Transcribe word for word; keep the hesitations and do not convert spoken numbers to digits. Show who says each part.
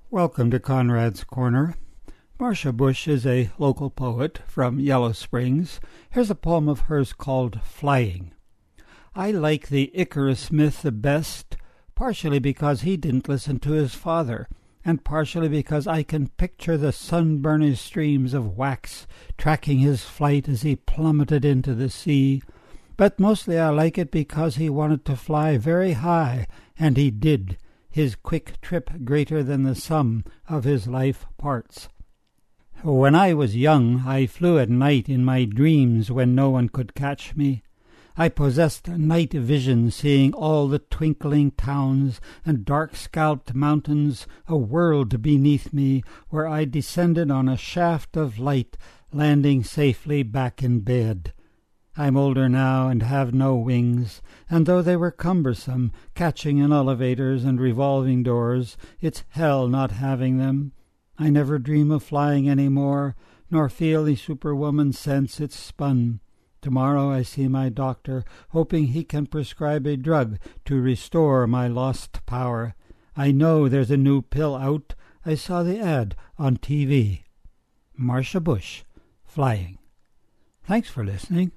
Speaker 1: Welcome to Conrad's Corner. Marcia Bush is a local poet from Yellow Springs. Here's a poem of hers called Flying. I like the Icarus myth the best, partially because he didn't listen to his father, and partially because I can picture the sun-burnished streams of wax tracking his flight as he plummeted into the sea. But mostly I like it because he wanted to fly very high, and he did, his quick trip greater than the sum of his life parts. When I was young, I flew at night in my dreams when no one could catch me. I possessed night vision, seeing all the twinkling towns and dark-scalped mountains, a world beneath me, where I descended on a shaft of light, landing safely back in bed. I'm older now and have no wings, and though they were cumbersome, catching in elevators and revolving doors, it's hell not having them. I never dream of flying any more, nor feel the superwoman sense it's spun. Tomorrow I see my doctor, hoping he can prescribe a drug to restore my lost power. I know there's a new pill out. I saw the ad on T V. Marcia Bush, Flying. Thanks for listening.